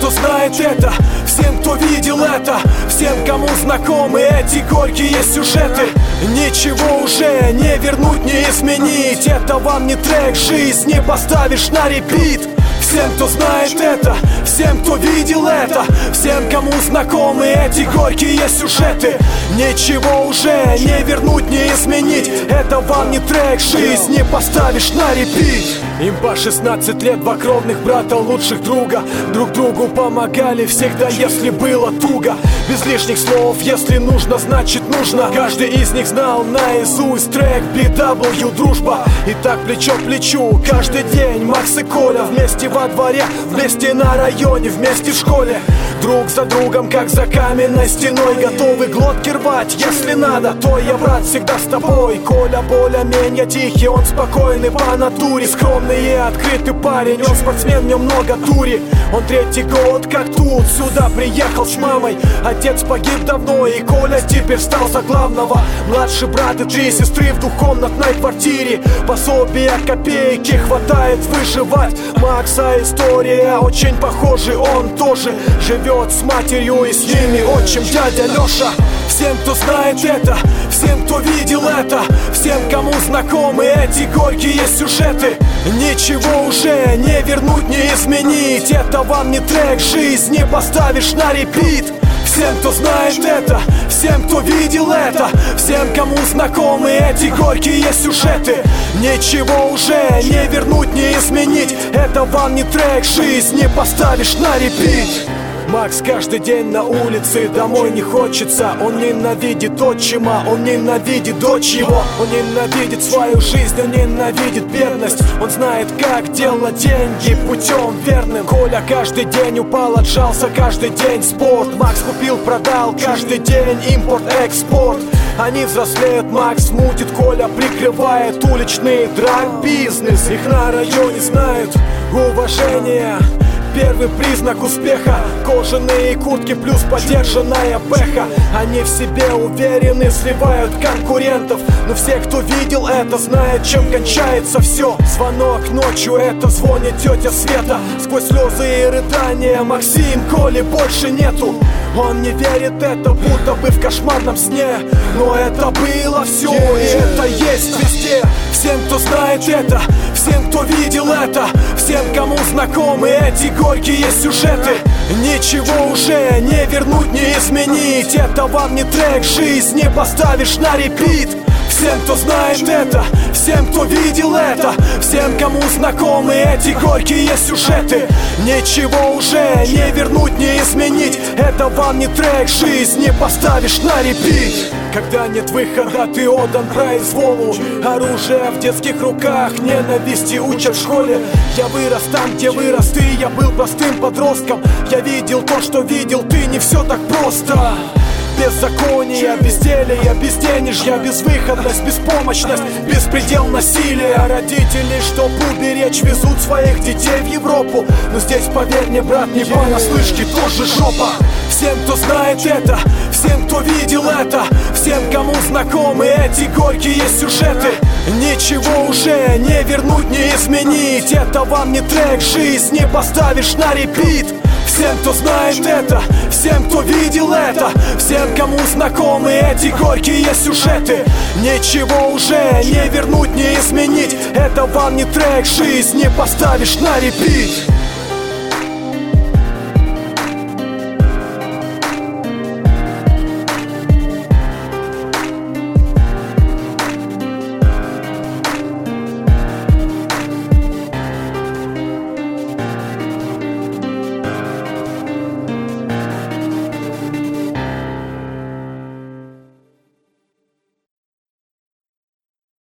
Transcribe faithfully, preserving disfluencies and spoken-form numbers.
кто знает это, всем, кто видел это, всем, кому знакомы эти горькие сюжеты. Ничего уже не вернуть, не изменить. Это вам не трек, жизнь не поставишь на репит. Всем, кто знает это, всем, кто видел это, всем, кому знакомы эти горькие сюжеты. Ничего уже не вернуть, не изменить. Это вам не трек, жизнь не поставишь на репит. Имба шестнадцать лет, два кровных брата, лучших друга. Друг другу помогали всегда, если было туго. Без лишних слов, если нужно, значит нужно. Каждый из них знал наизусть трек би дабл ю «Дружба». И так плечо к плечу, каждый день Макс и Коля. Вместе во дворе, вместе на районе, вместе в школе. Друг за другом, как за каменной стеной. Готовы глотки рвать, если надо. То я, брат, всегда с тобой. Коля более-менее тихий, он спокойный по натуре. Скромный и открытый парень, он спортсмен, в нем много дури. Он третий год как тут, сюда приехал с мамой. Отец погиб давно, и Коля теперь стал за главного. Младший брат и три сестры в двухкомнатной квартире. Пособия копейки хватает выживать. Макса история очень похожа, он тоже живет с матерью и с ними отчим дядя Леша. Всем, кто знает это, всем, кто видел это, всем, кому знакомы эти горькие сюжеты. Ничего уже не вернуть, не изменить. Это вам не трек, жизнь не поставишь на репит. Всем, кто знает это, всем, кто видел это, всем, кому знакомы эти горькие сюжеты. Ничего уже не вернуть, не изменить. Это вам не трек, жизнь не поставишь на репит. Макс каждый день на улице, домой не хочется. Он ненавидит отчима, он ненавидит дочь его. Он ненавидит свою жизнь, он ненавидит бедность. Он знает, как делать деньги путем верным. Коля каждый день упал, отжался каждый день спорт. Макс купил, продал каждый день импорт-экспорт. Они взрослеют, Макс мутит, Коля прикрывает уличный драг-бизнес. Их на районе знают уважение. Первый признак успеха — кожаные куртки плюс подержанная бэха. Они в себе уверены, сливают конкурентов. Но все, кто видел это, знает, чем кончается все. Звонок ночью — это звонит тетя Света. Сквозь слезы и рыдания: Максим, Коли больше нету. Он не верит, это будто бы в кошмарном сне. Но это было все, и это есть везде. Всем, кто знает это, всем, кто видел это, всем, кому знакомы эти горькие сюжеты. Ничего уже не вернуть, не изменить. Это вам не трек, жизнь не поставишь на репит. Всем, кто знает это, всем, кто видел это, всем, кому знакомы эти горькие сюжеты. Ничего уже не вернуть, не изменить. Это вам не трек, жизнь не поставишь на репит. Когда нет выхода, ты отдан произволу. Оружие в детских руках, ненависти учат в школе. Я вырос там, где вырос ты, я был простым подростком. Я видел то, что видел ты, не все так просто. Беззаконие, безделие, безденежья, безвыходность, беспомощность, беспредел насилия. Родители, чтоб уберечь, везут своих детей в Европу. Но здесь, поверь мне, брат, не понаслышке, тоже жопа. Всем, кто знает это, всем, кто видел это, всем, кому знакомы эти горькие сюжеты. Ничего уже не вернуть, не изменить. Это вам не трек, жизнь не поставишь на репит. Всем, кто знает это, всем, кто видел это, всем, кому знакомы эти горькие сюжеты. Ничего уже не вернуть, не изменить. Это вам не трек, жизнь не поставишь на репит.